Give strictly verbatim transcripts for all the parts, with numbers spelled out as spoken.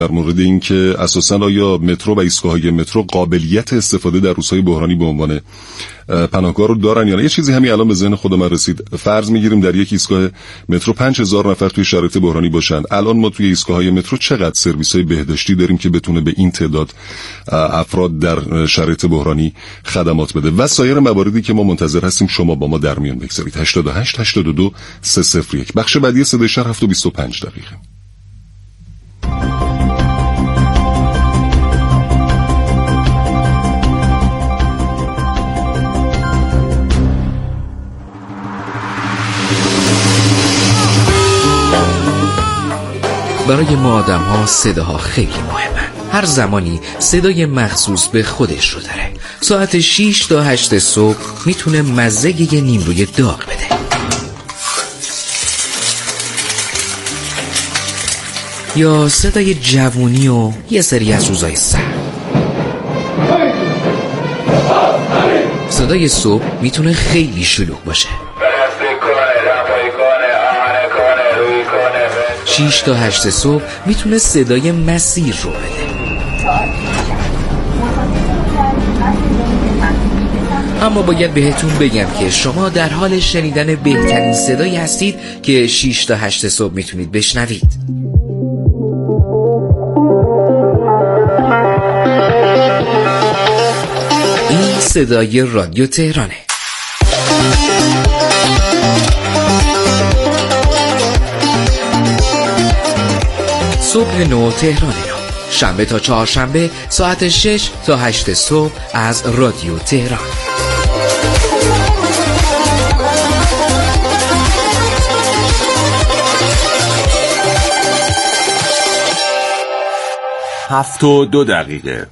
در مورد اینکه اساساً آیا مترو و ایستگاه‌های مترو قابلیت استفاده در روزهای بحرانی به عنوان پناهگاه رو دارن یا نه. یه چیزی همین الان به ذهن خود من رسید. فرض میگیریم در یک ایستگاه مترو پنج هزار نفر توی شرایط بحرانی باشن. الان ما توی ایستگاه‌های مترو چقدر سرویس‌های بهداشتی داریم که بتونه به این تعداد افراد در شرایط بحرانی خدمات بده و سایر مواردی که ما منتظر هستیم شما با ما در میان بگذارید. هشتاد و هشت هشتاد و دو سه صفر یک. بخش بعدی صدای شهر هفت و بیست و پنج دقیقه. برای ما آدم ها صداها خیلی مهمه. هر زمانی صدای مخصوص به خودش رو داره. ساعت شش تا هشت صبح میتونه مزه یه نیمروی داغ بده، یا صدای جوونی و یه سری از روزای سرد. صدای صبح میتونه خیلی شلوغ باشه. شش تا هشت صبح میتونه صدای مسیر رو بده. اما باید بهتون بگم که شما در حال شنیدن بهترین صدایی هستید که شش تا هشت صبح میتونید بشنوید. این صدای رادیو تهرانه. صبح نو تهران نو، شنبه تا چهارشنبه ساعت شش تا هشت صبح از رادیو تهران. هفت و دو دقیقه.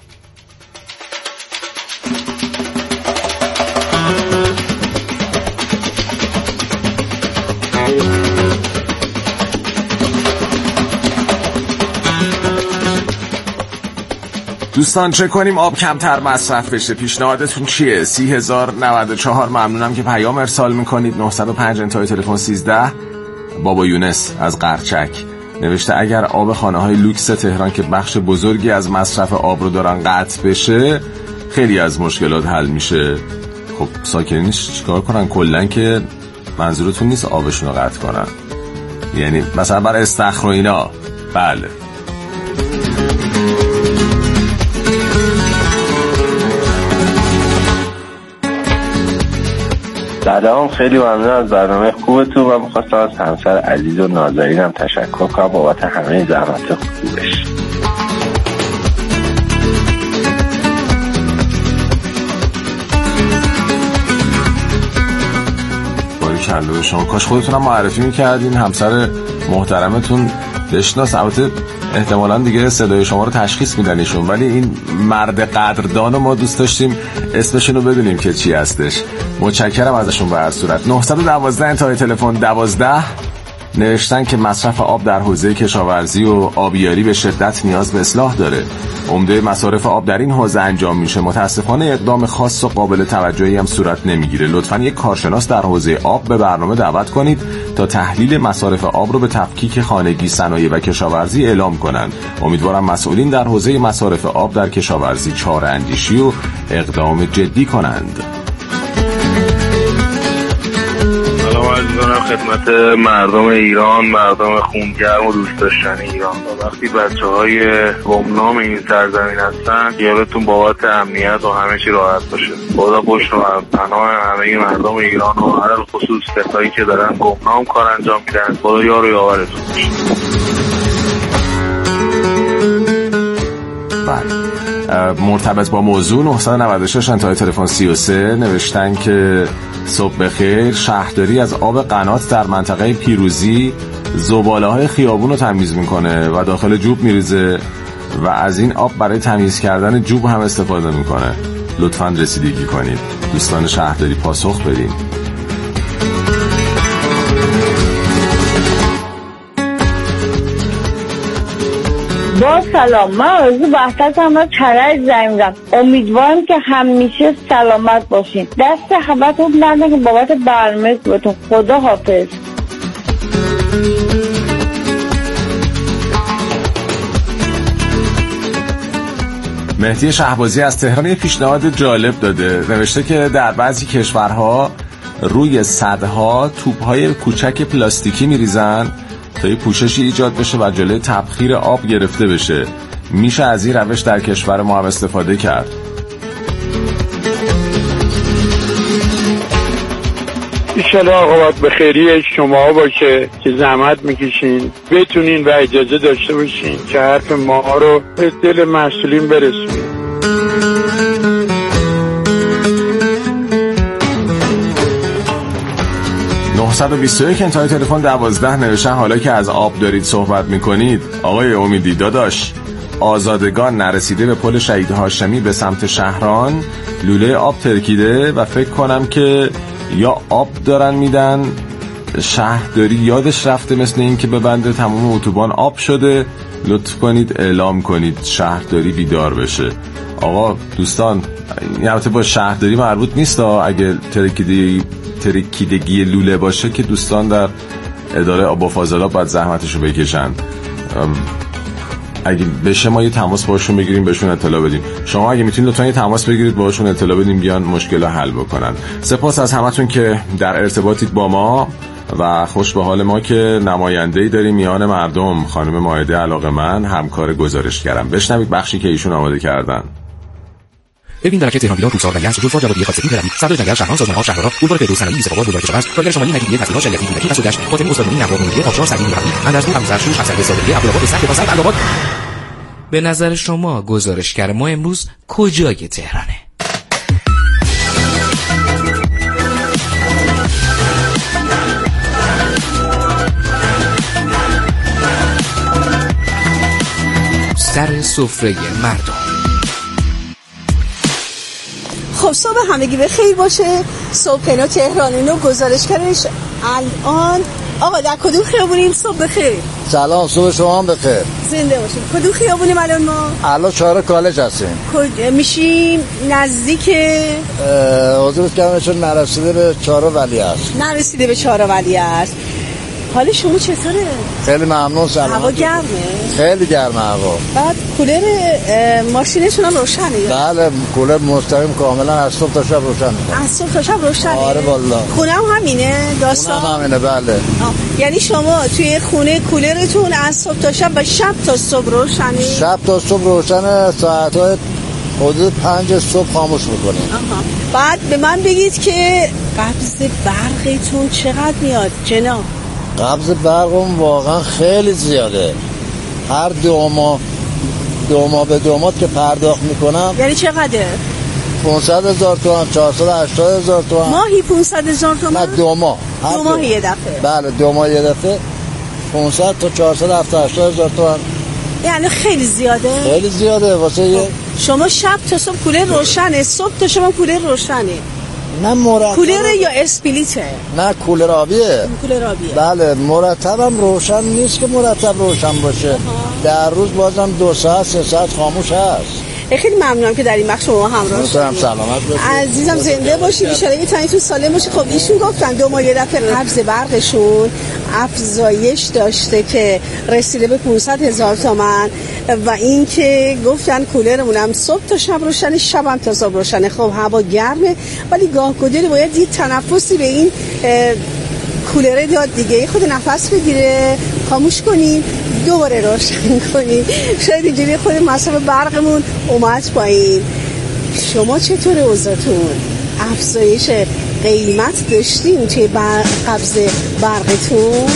دوستان چه کنیم آب کمتر مصرف بشه؟ پیشنهادتون چیه؟ سی هزار نود و چهار. ممنونم که پیام ارسال میکنید. نه صفر پنج انتهای تلفن سیزده. بابا یونس از قرچک نوشته اگر آب خانه های لوکس تهران که بخش بزرگی از مصرف آب رو دارن قطع بشه خیلی از مشکلات حل میشه. خب ساکنینش چیکار کنن؟ کلن که منظورتون نیست آبشون رو قطع کنن، یعنی مثلا برای استخر و اینا. بله سلام، خیلی ممنون از برنامه خوبتون و می‌خواستم از همسر عزیز و نازنینم تشکر کنم بابت همه زحمت خوبش. باریکلا به شما. کاش خودتونم معرفی می‌کردین، همسر محترمتون بشناس. البته احتمالاً دیگه صدای شما رو تشخیص میدن ایشون، ولی این مرد قدردان ما دوست داشتیم اسمشون رو بدونیم که چی هستش. متشکرم ازشون. به هر صورت نه یک دو انتهای تلفن دوازده نوشتن که مصرف آب در حوزه کشاورزی و آبیاری به شدت نیاز به اصلاح داره. عمده مصارف آب در این حوزه انجام میشه. متاسفانه اقدام خاص و قابل توجهی هم صورت نمیگیره. لطفاً یک کارشناس در حوزه آب به برنامه دعوت کنید تا تحلیل مصارف آب رو به تفکیک خانگی، صنایع و کشاورزی اعلام کنند. امیدوارم مسئولین در حوزه مصارف آب در کشاورزی چاره‌اندیشی و اقدام جدی کنند. می‌کنم خدمت مردم ایران، مردم خونگرم و دوست داشتن ایران. وقتی بچه‌های گمنام این سرزمین هستن یادتون بابت امنیت و همه چی راحت باشه. خدا پشت و پناه همه مردم ایران و علل خصوص کسایی که دارن گمنام کار انجام میدن. خدا یار و یاورتون باشه. مرتبط با موضوع نه نه شش انتهای تلفن سی و سه نوشتن که صبح بخیر، شهرداری از آب قنات در منطقه پیروزی زباله های خیابون رو تمیز میکنه و داخل جوب میریزه و از این آب برای تمیز کردن جوب هم استفاده میکنه. لطفاً رسیدگی کنید. دوستان شهرداری پاسخ بدین. با سلام، من آرزو بهترم از کرج زنگ می‌زنم. امیدوارم که همیشه سلامت باشین. دست خبرتون نده که بابت برنامه بهتون. خدا حافظ. مهدی شهبازی از تهران یه پیشنهاد جالب داده. نوشته که در بعضی کشورها روی سدها توپ‌های کوچک پلاستیکی می‌ریزن تا یه پوششی ایجاد بشه و جلوی تبخیر آب گرفته بشه. میشه از این روش در کشور ما هم استفاده کرد. ایشالا آقابت به خیریه شما باشه که زحمت میکشین بتونین و اجازه داشته باشین که حرف ما رو به دل مسئولین برسونین. نه دو یک انتهای تلفن دوازده نوشتن حالا که از آب دارید صحبت میکنید آقای امیدی داداش، آزادگان نرسیده به پل شهید هاشمی به سمت شهران لوله آب ترکیده و فکر کنم که یا آب دارن میدن شهرداری یادش رفته، مثل این که به بنده تمام اتوبان آب شده. لطف کنید اعلام کنید شهرداری بیدار بشه. آقا دوستان، البته با شهرداری مربوط نیست، اگه ترکیدگی ترکیدگی لوله باشه که دوستان در اداره آب و فاضلاب باید زحمتشو بکشن. اگه بشه ما یه تماس باشون بگیریم، بهشون اطلاع بدیم. شما اگه میتونید لطفا یه تماس بگیرید باشون اطلاع بدیم بیان مشکل رو حل بکنن. سپاس از همتون که در ارتباطید با ما و خوش به حال ما که نماینده‌ای داریم میان مردم، خانم مائده علاقه‌مند، همکار گزارشگرم. بشنوید بخشی که ایشون آماده کردن. ببین درک تهران ویلا روسا و یحیی جلفا جوادی خاصی تهرانی صدر جنگل شهران سازمان‌ها شهرها بولوار فردوس صنایع یوسف آباد بولوار کشاورز کارگر شمالی نجیبیه تحصیلات شریعتی مدرکی مسعود دشت فاطمی استادی نوار نوری آبشار سعدی میرحمی اندرزگو ابوذرشوش حسن صادقی عبدالآباد سخت بازار عبدالآباد. به نظر شما گزارشگر ما امروز کجای تهرانه؟ سر سفره مردم. خب صبح همگی به خیر باشه. صبح نو تهران نو گزارشگرش الان آقا در کدوم خیابونیم؟ صبح بخیر. سلام، صبح شما هم بخیر. زنده باشیم. کدوم خیابونیم الان ما؟ الان چهار کالج هستیم. کجا میشیم؟ نزدیک حضورت کمشون نرسیده به چهار ولی است. نرسیده به چهار ولی است. حال شما چطوره؟ خیلی ممنون. سلام. هوا گرمه؟ خیلی گرمه هوا. بعد کولر ماشینتون هم روشنه؟ بله، کولر مستقیم کاملا از صبح تا شب روشن میکنه. از صبح تا شب روشنه؟ آره والله. خونه هم همینه داستان؟ خونه هم همینه بله. آه. یعنی شما توی خونه کولرتون از صبح تا شب و شب تا صبح روشنه؟ شب تا صبح روشنه، ساعت‌های حدود پنج صبح خاموش میکنیم. آها. بعد به من بگید که قبض برقتون چقدر میاد جناب؟ قبض برقم واقعا خیلی زیاده. هر دو ماه دو ماه به دو ماه که پرداخت میکنم. یعنی چقدره؟ پانصد هزار تومان، چهارصد و هشتاد هزار تومان. ماهی پانصد هزار تومان؟ نه دو ماه. دو ماه یه دفعه. بله دو ماه یه دفعه پانصد تا چهارصد و هشتاد هزار تومان. یعنی خیلی زیاده؟ خیلی زیاده واسه یه. شما شب تا صبح کولر روشنه، صبح تا شب کولر روشنه؟ نه مرتب. کولر یا اسپلیته؟ نه کولر آبیه. کولر آبیه. بله مرتبم روشن نیست که مرتب روشن باشه. در روز بازم دو ساعت سه ساعت خاموش هست. خیلی ممنونم که در این بخش شما همراه شدید. سلامت باشید. عزیزم زنده باشید. ان شاء الله یه تنیتون سالم باشه. خب ایشون گفتن دو ماه یه دفعه قبض برقشون افزایش داشته که رسیده به پانصد هزار تومان و این که گفتن کولرمون هم صبح تا شب روشنه، شب هم تا صبح روشنه. خب هوا گرمه ولی گاه گداری باید یه تنفسی به این کولره داد دیگه. خود نفس بگیره، خاموش کنیم، دوباره روشن کنیم. شاید اینجوری خود مصرف برقمون اومد پایین. شما چطور اوضاعتون؟ افزایش قیمت داشتین توی بر... قبض برقتون؟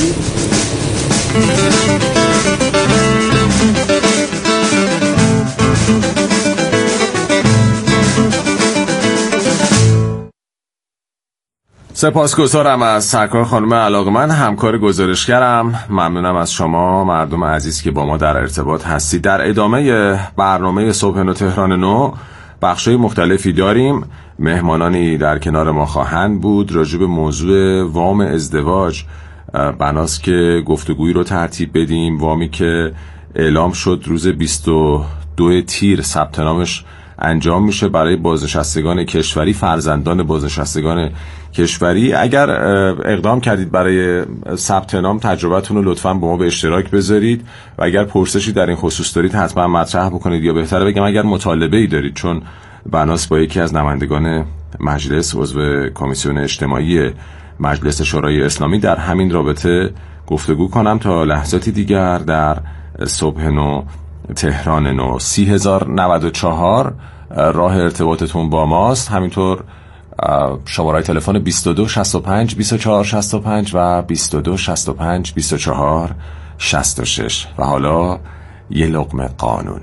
سپاسگزارم از سرکار خانم علاقه‌مند، همکار گزارشگرم. ممنونم از شما مردم عزیز که با ما در ارتباط هستید. در ادامه برنامه صبح نو تهران نو بخشای مختلفی داریم. مهمانانی در کنار ما خواهند بود. راجع به موضوع وام ازدواج بناست که گفتگویی رو ترتیب بدیم. وامی که اعلام شد روز بیست و دو تیر ثبت نامش انجام میشه برای بازنشستگان کشوری، فرزندان بازنشستگان کشوری. اگر اقدام کردید برای ثبت نام، تجربتون رو لطفاً با ما به اشتراک بذارید و اگر پرسشی در این خصوص دارید حتما مطرح بکنید، یا بهتره بگم اگر مطالبه‌ای دارید، چون بناس با یکی از نمایندگان مجلس عضو کمیسیون اجتماعی مجلس شورای اسلامی در همین رابطه گفتگو کنم. تا لحظاتی دیگر در صبح نو تهران نو سی هزار نود و چهار راه ارتباطتون با ماست، همینطور شماره تلفن بیست و دو شصت و پنج بیست و چهار شصت و پنج و بیست و دو شصت و پنج بیست و چهار شصت و شش. و حالا یه لقمه قانون.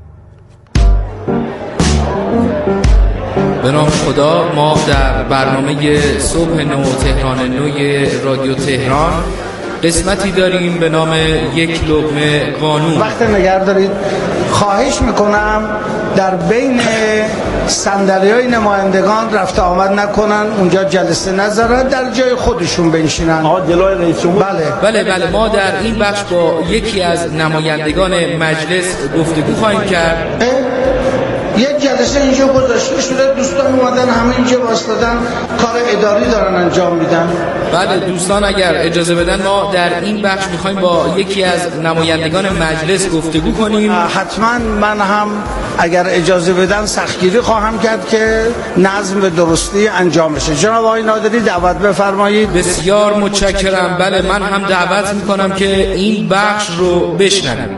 به نام خدا، ما در برنامه صبح نو تهران نوی رادیو تهران قسمتی داریم به نام یک لقمه قانون. وقت نگه دارید، خواهش میکنم در بین صندلی‌های نمایندگان رفت آمد نکنن، اونجا جلسه نذارن، در جای خودشون بنشینن. آقا جلوی رئیس جمهور. بله بله بله ما در این بخش با یکی از نمایندگان مجلس گفتگو خواهیم کرد. یک جلسه اینجا گذاشته شده، دوستان اومدن همه اینجا واسطادن، کار اداری دارن انجام میدن. بله دوستان اگر اجازه بدن ما در این بخش میخوایم با یکی از نمایندگان مجلس گفتگو کنیم. حتما من هم اگر اجازه بدن سختگیری خواهم کرد که نظم به درستی انجام بشه. جناب آقای نادری دعوت بفرمایید. بسیار متشکرم. بله من هم دعوت میکنم که این بخش رو بشنویم.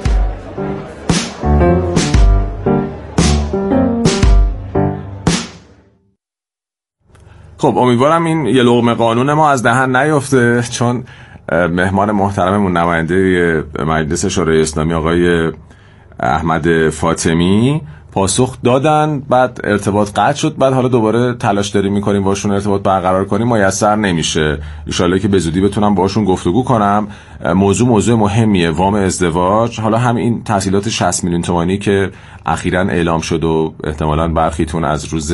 خب امیدوارم این یه لقمه قانون ما از دهن نیفته، چون مهمان محترممون نماینده مجلس شورای اسلامی آقای احمد فاطمی پاسخ دادن، بعد ارتباط قطع شد، بعد حالا دوباره تلاش داریم میکنیم باشون ارتباط برقرار کنیم، میسر نمیشه. ان شاءالله که به زودی بتونم باشون گفتگو کنم. موضوع موضوع مهمیه، وام ازدواج. حالا هم این تحصیلات شصت میلیون تومانی که اخیراً اعلام شد و احتمالاً برخیتون از روز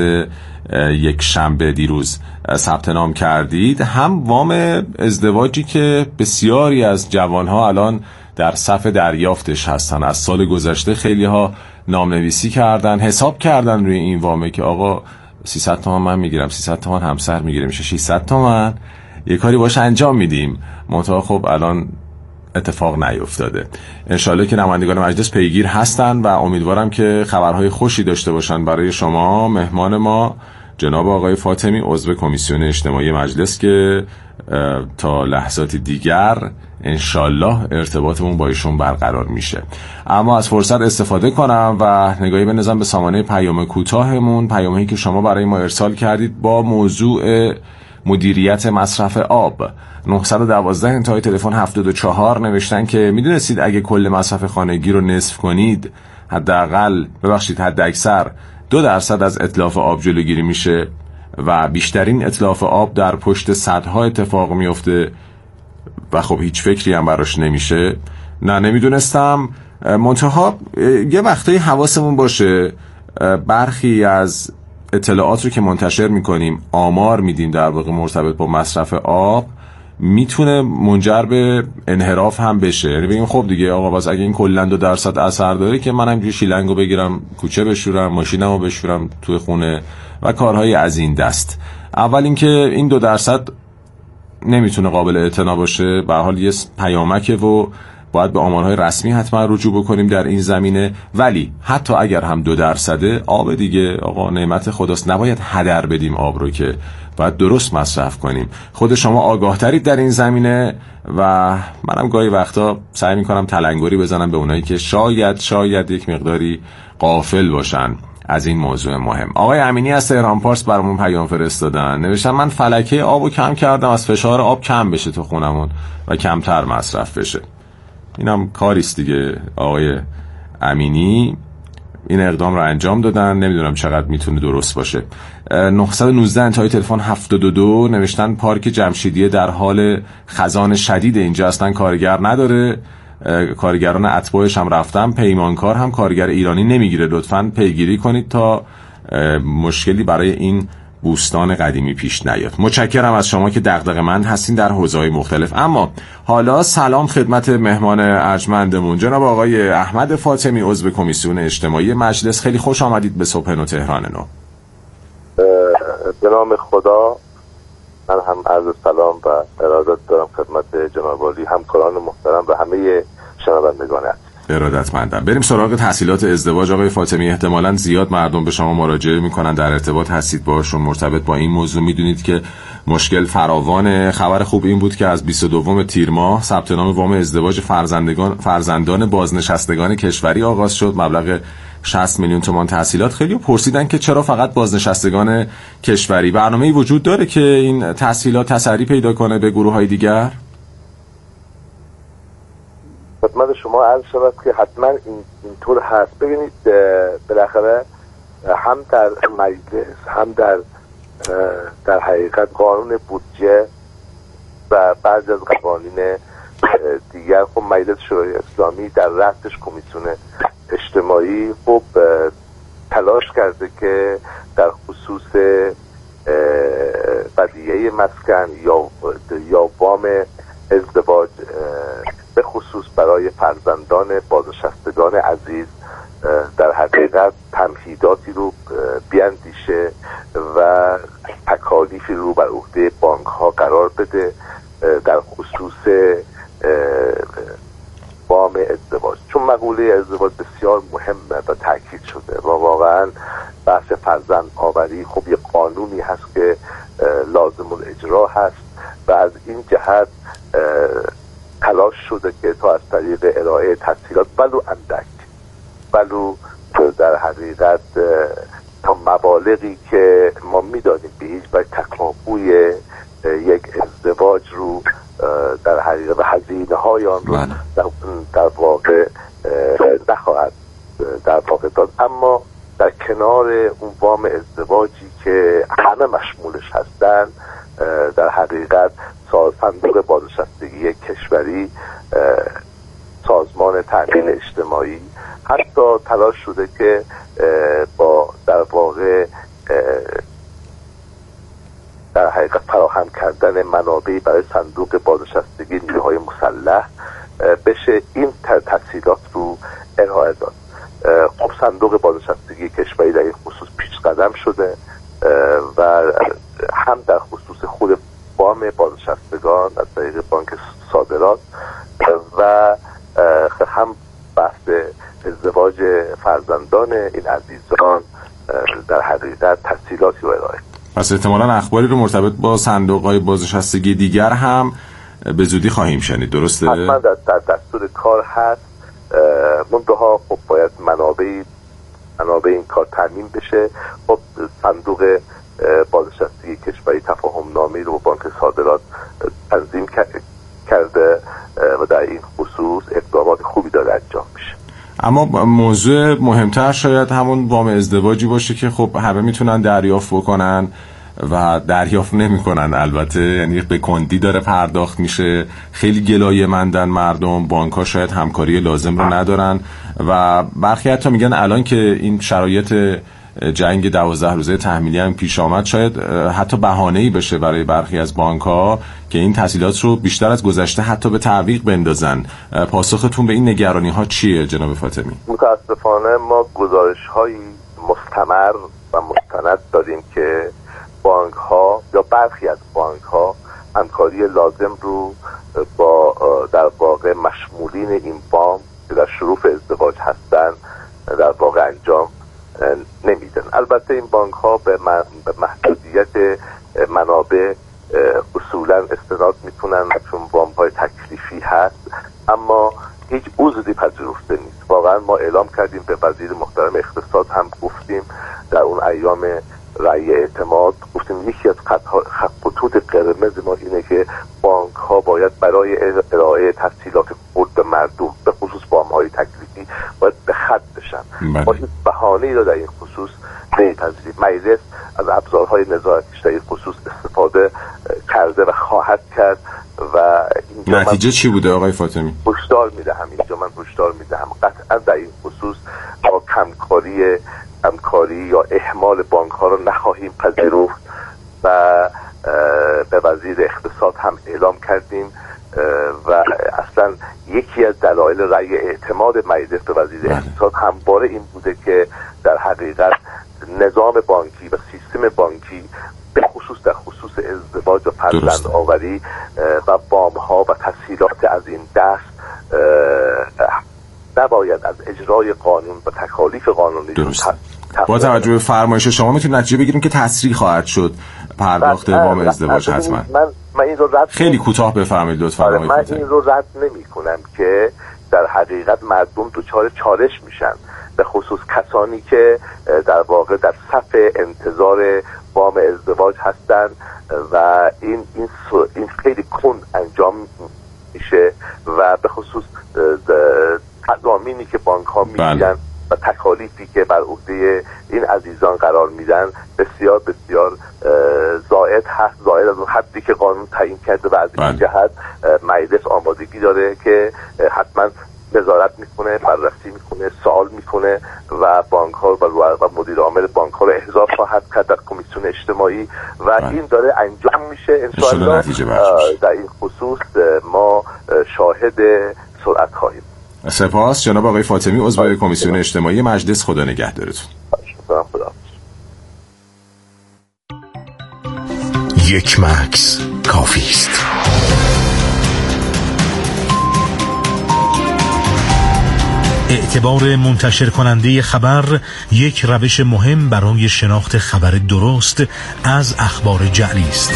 یک شنبه دیروز ثبت نام کردید، هم وام ازدواجی که بسیاری از جوانها الان در صف دریافتش هستن. از سال گذشته خیلی ها نامنویسی کردن، حساب کردن روی این وامه که آقا سیصد تومان من میگیرم، سیصد تومان همسر میگیره، میشه ششصد تومان، یه کاری باشه انجام میدیم. منتها خب الان اتفاق نیفتاده. انشالله که نمایندگان مجلس پیگیر هستن و امیدوارم که خبرهای خوشی داشته باشن برای شما. مهمان ما جناب آقای فاطمی عضو کمیسیون اجتماعی مجلس که تا لحظات دیگر انشالله ارتباطمون با ایشون برقرار میشه. اما از فرصت استفاده کنم و نگاهی بندازم به سامانه پیام کوتاهمون، پیامی که شما برای ما ارسال کردید با موضوع مدیریت مصرف آب. نه یک دو انتهای تلفن هفتاد و چهار نوشتن که میدونستید اگه کل مصرف خانگی رو نصف کنید، حداقل ببخشید حد اکثر دو درصد از اتلاف آب جلوگیری میشه و بیشترین اتلاف آب در پشت سدها اتفاق میفته و خب هیچ فکری هم براش نمیشه. نه نمیدونستم. منتها یه وقتایی حواسمون باشه برخی از اطلاعات رو که منتشر میکنیم، آمار میدیم در واقع مرتبط با مصرف آب، میتونه منجر به انحراف هم بشه. یعنی بگیم خب دیگه آقا باز اگه این کلا دو درصد اثر داره که منم یه شیلنگو بگیرم کوچه بشورم، ماشینمو بشورم توی خونه و کارهای از این دست. اول اینکه این دو درصد نمیتونه قابل اعتنا باشه، به هر حال یه پیامکه و باید به آمارهای رسمی حتما رجوع بکنیم در این زمینه. ولی حتی اگر هم دو درصده آب دیگه آقا نعمت خداست، نباید هدر بدیم آب رو، که باید درست مصرف کنیم. خود شما آگاه ترید در این زمینه و منم گاهی وقتا سعی میکنم تلنگری بزنم به اونایی که شاید شاید یک مقداری غافل باشن از این موضوع مهم. آقای امینی از تهران پارس برامون پیام فرستادن، نوشتن من فلکه آبو کم کردم از فشار آب کم بشه تو خونمون و کمتر مصرف بشه. اینم کاریست دیگه. آقای امینی این اقدام رو انجام دادن، نمیدونم چقدر میتونه درست باشه. نه یک نه انتهای تلفن هفتاد و دو نوشتن پارک جمشیدیه در حال خزان شدید، اینجا اصلا کارگر نداره، کارگران اتباعش هم رفتن، پیمانکار هم کارگر ایرانی نمیگیره، لطفاً پیگیری کنید تا مشکلی برای این بوستان قدیمی پیش نیاد. متشکرم از شما که دغدغه‌مند هستین در حوزه‌های مختلف. اما حالا سلام خدمت مهمان ارجمندمون جناب آقای احمد فاطمی، عضو کمیسیون اجتماعی مجلس. خیلی خوش آمدید به صبح نو تهران نو. به نام خدا، من هم عرض سلام و ارادت دارم خدمت جناب عالی، همکاران محترم و همه شنوندگان عزیز. ارادتمندم. بریم سراغ تحصیلات ازدواج. آقای فاطمی، احتمالاً زیاد مردم به شما مراجعه میکنن، در ارتباط هستید باشون مرتبط با این موضوع. میدونید که مشکل فراوانه. خبر خوب این بود که از بیست و دوم تیر ماه ثبت نام وام ازدواج فرزندگان فرزندان بازنشستگان کشوری آغاز شد. مبلغ شصت میلیون تومان تحصیلات. خیلی پرسیدن که چرا فقط بازنشستگان کشوری؟ برنامه‌ای وجود داره که این تحصیلات تسری پیدا کنه به گروه‌های دیگر؟ خدمت شما عرض شود که حتما این اینطور هست. ببینید بالاخره هم در مجلس هم در در حقیقت قانون بودجه و بعضی از قوانین دیگر، خب مجلس شورای اسلامی در رأسش کمیسیون اجتماعی خب تلاش کرده که در خصوص بدیهی مسکن یا یا وام ازدواج به خصوص برای فرزندان بازنشستگان عزیز در حقیقت تمهیداتی رو بیاندیشه و تکالیفی رو بر عهده بانک ها قرار بده در خصوص وام ازدواج، چون مقوله ازدواج بسیار مهمه و تاکید شده و واقعا بحث فرزند آوری خب یه قانونی هست که لازم الاجرا هست و از این جهت تلاش شده که تا از طریق ارائه تسهیلات ولو اندک ولو در حقیقت تا مبالغی که ما میدانیم به هیچ وجه تکاپوی یک ازدواج رو در حقیقت و هزینه های آن رو در, در واقع نخواهد در واقع داد، اما در کنار اون وام ازدواجی که همه مشمولش هستن در حقیقت صندوق بازنشستگی کشوری، سازمان تأمین اجتماعی حتی تلاش شده که با در واقع در حقیقت فراهم کردن منابعی برای صندوق بازنشستگی نیروهای مسلح بشه این تسهیلات رو ارائه داد. خب صندوق بازنشستگی کشوری در این خصوص پیش قدم شده و هم در خصوص خود وام بازنشستگان از طریق بانک صادرات و هم بحث ازدواج فرزندان این عزیزان در حقیقت تسهیلاتی رو ارائه. پس احتمالاً اخباری رو مرتبط با صندوق‌های بازنشستگی دیگر هم به زودی خواهیم شنید، درسته؟ حتما در, در دستور کار هست، منتها خب باید منابع منابع این کار تامین بشه. خب صندوق بازنشستگی کشوری تفاهم نامه‌ای رو با بانک صادرات تنظیم کرده و در این خصوص اقدامات خوبی داره انجام میشه. اما موضوع مهمتر شاید همون وام ازدواجی باشه که خب همه میتونن دریافت بکنن و دریافت نمیکنن. البته یعنی به کندی داره پرداخت میشه. خیلی گلایه مندن مردم، بانک ها شاید همکاری لازم رو ندارن و برخی حتی میگن الان که این شرایط جنگ دوازده روزه تحمیلی هم پیش آمد شاید حتی بهانه‌ای بشه برای برخی از بانک‌ها که این تسهیلات رو بیشتر از گذشته حتی به تعویق بندازن. پاسختون به این نگرانی‌ها چیه جناب فاطمی؟ متاسفانه ما گزارش‌های مستمر و مستند داریم که بانک‌ها یا برخی از بانک‌ها همکاری لازم رو با در واقع مشمولین این وام که در شروع ازدواج هستن در واقع انجام نمیدن. البته این بانک ها به محدودیت منابع اصولا استناد میکنن چون وام های تکلیفی هست، اما هیچ عذری پذیرفته نیست. واقعا ما اعلام کردیم، به وزیر محترم اقتصاد هم گفتیم در اون ایام رأی اعتماد، گفتیم یکی از خطوط قرمز ما اینه که بانک ها باید برای ارائه تسهیلات خود به مردم به خصوص وام های تکلیفی باید به خط بشن. ما هیچ بهانه‌ای را در این خصوص نمی‌پذیریم. مجلس از ابزارهای نظارتیش در این خصوص استفاده کرده و خواهد کرد و نتیجه چی بوده آقای فاطمی؟ هشدار میدهم اینجا من هشدار میدهم قطعا در این خصوص ما کمکاری همکاری یا اهمال بانک ها رو نخواهیم پذیرفت و به وزیر اقتصاد هم اعلام کردیم و اصلا یکی از دلایل رأی اعتماد مجلس به وزیر اقتصاد همواره این بوده که در حقیقت نظام بانکی و سیستم بانکی به خصوص در خصوص ازدواج و فرزند آوری و وام ها و تسهیلات از این دست نباید از اجرای قانون و تکالیف قانونی درست. با توجه به فرمایش شما میتونیم نتیجه بگیریم که تسریع خواهد شد پرداخت وام ازدواج. حتما من من این رو رد خیلی کوتاه بفرمایید لطفا. آره من این رو رد نمی کنم که در حقیقت مردم دچار چالش میشن، به خصوص کسانی که در واقع در صف انتظار وام ازدواج هستند و این این این خیلی کند انجام میشه و به خصوص تضامینی که بانک ها میگیرن و تکالیفی که بر عهده این عزیزان قرار میدن بسیار بسیار زائد هست، زائد از اون حدی که قانون تعیین کرده و از این جهت مجلس آمادگی داره که حتما نظارت میکنه، بررسی میکنه، سوال میکنه و بانک ها و مدیر عامل بانک ها رو احضار خواهد کرد در کمیسیون اجتماعی و بله. این داره انجام میشه انشاءالله. در این خصوص ما شاهد سرعت خواهیم. سپاس جناب آقای فاطمی، عضو کمیسیون اجتماعی مجلس. خدا نگهدارتون. خدا. یک مکس کافی است. اعتبار منتشر کننده خبر یک روش مهم برای شناخت خبر درست از اخبار جعلی است.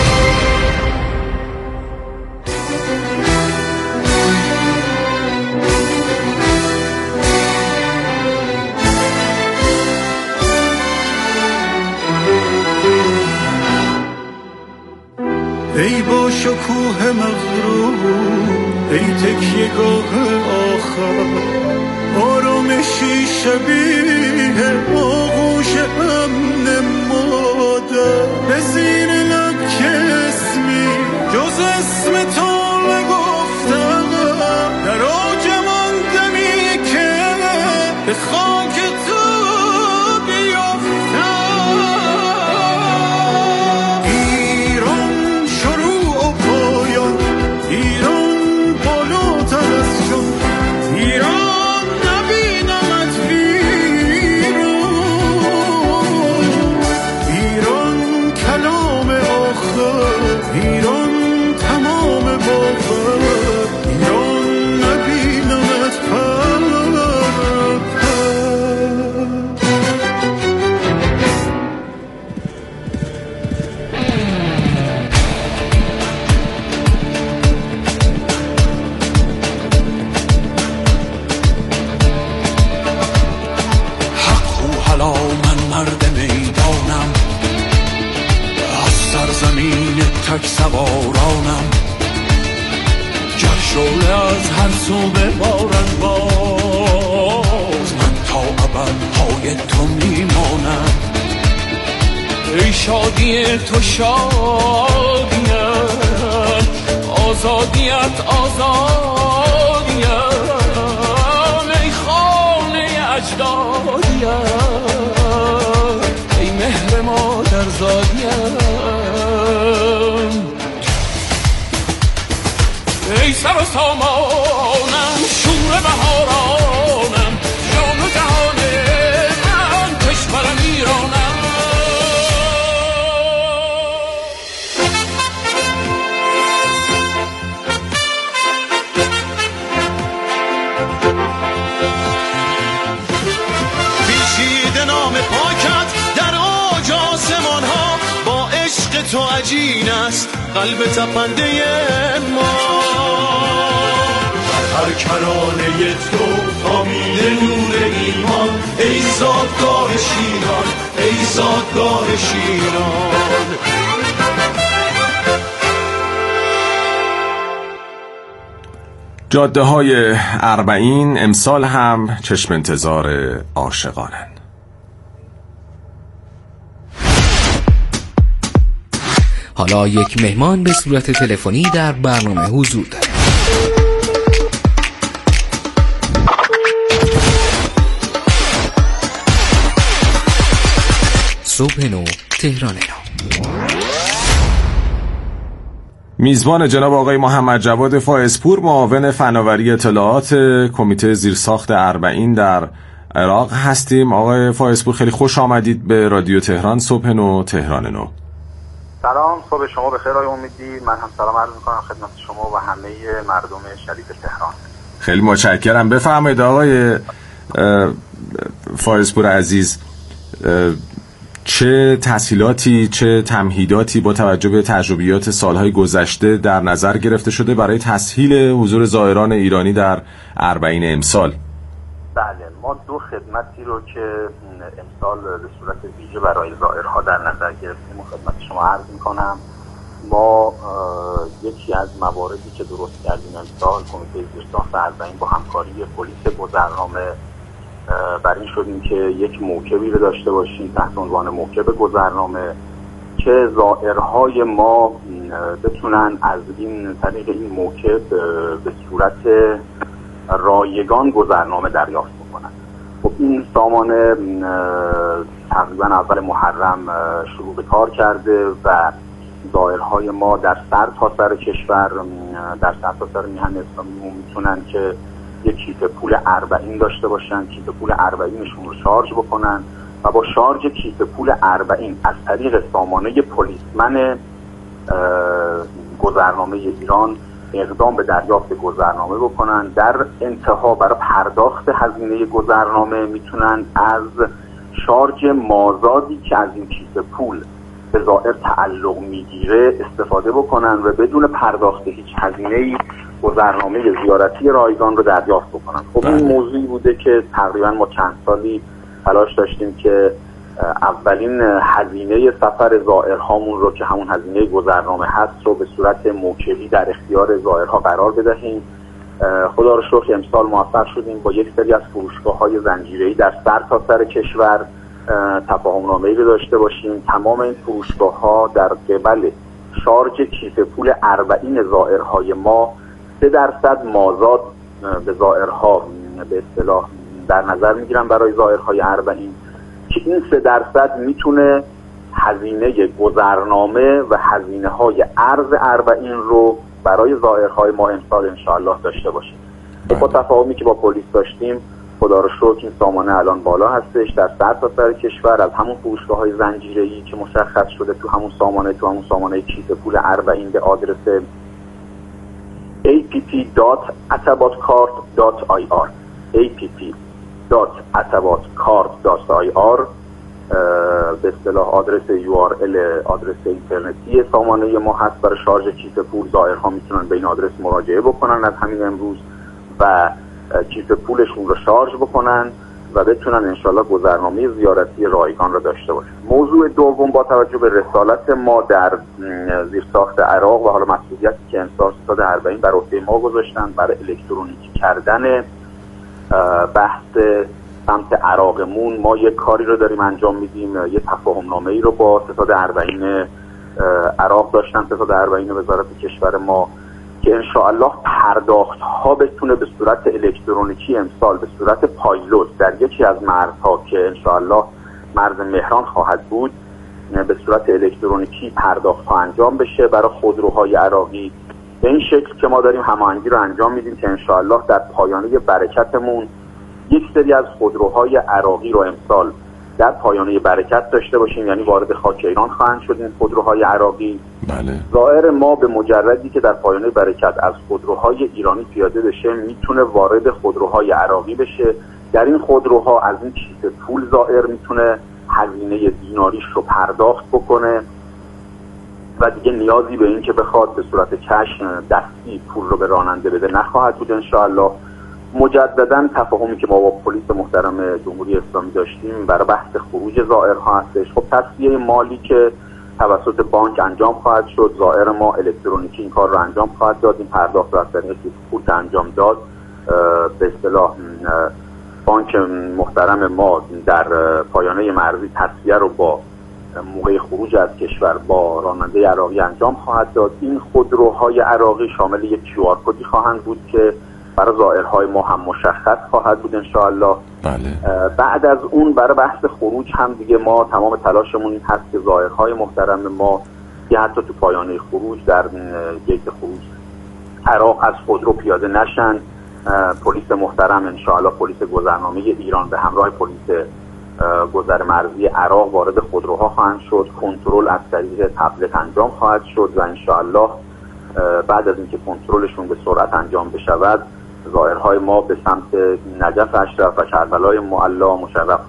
ای با شکوه مغرور، ای تکیه گاه آخر، آرامشی شبیه آغوش امن مادر، به زیر لب که اسمی جز اسم تو نگفتم، در آج من دمی که به خاک تو بیافتم. ایران شروع و پایان، ایران بالاتر از جان، ایران نبینمت ویران، ایران کلام آخر، ایران تمام باور، ایران نبینمت پر تک سوارانم، گر شعله از هر سو ببارد باز، من تا ابد پای تو میمانم. ای شادی تو شادیت، آزادیت آزادیت، ای خانه اجدادیت، ای مهر مادر زادیت، ای سر و سامانم، شور بهارانم، جان و جهان من، کشورم ایرانم. پیچیده نام پاکت در آج آسمان ها، با عشق تو عجین است قلب تپنده ما. هر کرانه تو آمین نور ایمان، ای زادگاه شیران، ای زادگاه شیران. جاده های اربعین امسال هم چشم انتظار عاشقانن. حالا یک مهمان به صورت تلفنی در برنامه حضور دارد. صبح نو، تهران نو. میزبان جناب آقای محمد جواد فائزپور، معاون فناوری اطلاعات کمیته زیرساخت اربعین در عراق هستیم. آقای فائزپور خیلی خوش آمدید به رادیو تهران. صبح نو تهران نو. سلام، صبح شما بخیر آقای امیدی. من هم سلام عرض می‌کنم خدمت شما و همه مردم شریف تهران. خیلی متشکرم. بفرمایید آقای فائزپور عزیز، چه تسهیلاتی چه تمهیداتی با توجه به تجربیات سالهای گذشته در نظر گرفته شده برای تسهیل حضور زائران ایرانی در اربعین امسال؟ بله، ما دو خدمتی رو که امسال به صورت ویژه برای زائرها در نظر گرفتیم و خدمت شما عرض میکنم. ما یکی از مواردی که درست کردیم امسال، کمیته زیرساخت اربعین با همکاری پلیس گذرنامه بر این شدیم که یک موکبی رو داشته باشیم تحت عنوان موکب گذرنامه که زائرهای ما بتونن از این طریق این موکب به صورت رایگان گذرنامه دریافت بکنن. خب این سامانه تقریبا اول محرم شروع به کار کرده و زائرهای ما در سر تا سر کشور، در سر تا سر میهن اسلامی میتونن که یک کیف پول اربعین داشته باشن، کیف پول اربعینشون رو شارژ بکنن و با شارژ کیف پول اربعین از طریق سامانه پلیسمن گذرنامه ایران اقدام به دریافت گذرنامه بکنن. در انتها برای پرداخت هزینه گذرنامه میتونن از شارژ مازادی که از این کیف پول به زائر تعلق میگیره استفاده بکنن و بدون پرداخت هیچ هزینه‌ای گذرنامه زیارتی رایگان رو دریافت بکنن. خب این موضوعی بوده که تقریبا ما چند سالی تلاش داشتیم که اولین هزینه سفر زائرهامون رو که همون هزینه گذرنامه هست رو به صورت موکلی در اختیار زائرها قرار بدهیم. خدا رو شکر امسال موفق شدیم با یک سری از فروشگاه‌های زنجیره‌ای در سر تا سر کشور تفاهم‌نامه‌ای رو داشته باشیم. تمام این فروشگاه‌ها در قبل شارژ کیف پول اربعین زائرهای ما سه درصد مازاد به زائرها به اصطلاح در نظر میگیرن برای زائرهای اربعین که این سه درصد میتونه هزینه گذرنامه و هزینه های ارز اربعین رو برای زائرهای ما امسال انشاءالله داشته باشه. با تفاهمی که با پلیس داشتیم خدا رو شکر این سامانه الان بالا هستش در سر تا سر کشور، از همون فروشگاه های زنجیره‌ای که مشخص شده تو همون سامانه تو همون سامانه کیف پول اربعین به آدرس ای پی پی دات اتابات کارت دات آی آر ای پی پی دات اتابات کارت دات آی آر به اصطلاح آدرس یو آر ال آدرس اینترنتی سامانه ما هست برای شارژ کیف پول. زائرها میتونن به این آدرس مراجعه بکنن از همین امروز و کیف پولشون رو شارژ بکنن و بتونن انشالله گذرنامه زیارتی رایگان رو داشته باشن. موضوع دوم، با توجه به رسالت ما در زیرساخت عراق و حالا مسئولیتی که امسال ستاد اربعین بر عهده ما گذاشتن برای الکترونیکی کردن بحث سمت عراقمون، ما یک کاری رو داریم انجام میدیم. یه تفاهم‌نامه‌ای رو با ستاد اربعین عراق داشتن، ستاد اربعین وزارت کشور ما، که انشاءالله پرداخت ها بتونه به صورت الکترونیکی امسال به صورت پایلوت در یکی از مرزها که انشاءالله مرز مهران خواهد بود به صورت الکترونیکی پرداخت ها انجام بشه برای خودروهای عراقی. به این شکل که ما داریم هماهنگی رو انجام میدیم که انشاءالله در پایانه برکتمون یک سری از خودروهای عراقی رو امسال در پایانه برکت داشته باشیم، یعنی وارد خاک ایران خواهند شد این خودروهای عراقی. بله. زائر ما به مجردی که در پایانه برکت از خودروهای ایرانی پیاده بشه میتونه وارد خودروهای عراقی بشه. در این خودروها از این کیف پول زائر میتونه هزینه دیناریش رو پرداخت بکنه و دیگه نیازی به این که بخواد به صورت کش دستی پول رو به راننده بده نخواهد بود انشاءالله. مجددا تفاهمی که ما با پلیس محترم جمهوری اسلامی داشتیم برای بحث خروج زائرها هستش. خب تصفیه مالی که توسط بانک انجام خواهد شد، زائر ما الکترونیکی این کار رو انجام خواهد داد. این پرداخت رو از طریق پول انجام داد. به اصطلاح بانک محترم ما در پایانه مرزی تصفیه رو با موقع خروج از کشور با راننده عراقی انجام خواهد داد. این خودروهای عراقی شامل یک کیو آر کدی خواهند بود که برای ظاهرهای ما هم مشخص خواهد بود انشاءالله. بله. بعد از اون برای بحث خروج هم دیگه ما تمام تلاشمون این هست که ظاهرهای محترم ما که حتی تو پایانه خروج در گیت خروج عراق از خودرو پیاده نشن. پلیس محترم انشاءالله پلیس گذرنامه ایران به همراه پلیس گذر مرزی عراق وارد خودروها خواهند شد. کنترل از طریق تبلت انجام خواهد شد و انشاءالله بعد از اینکه کنترلشون به سرعت انجام بشود ظاهرهای ما به سمت نجف اشرف و کربلای معلی مشرف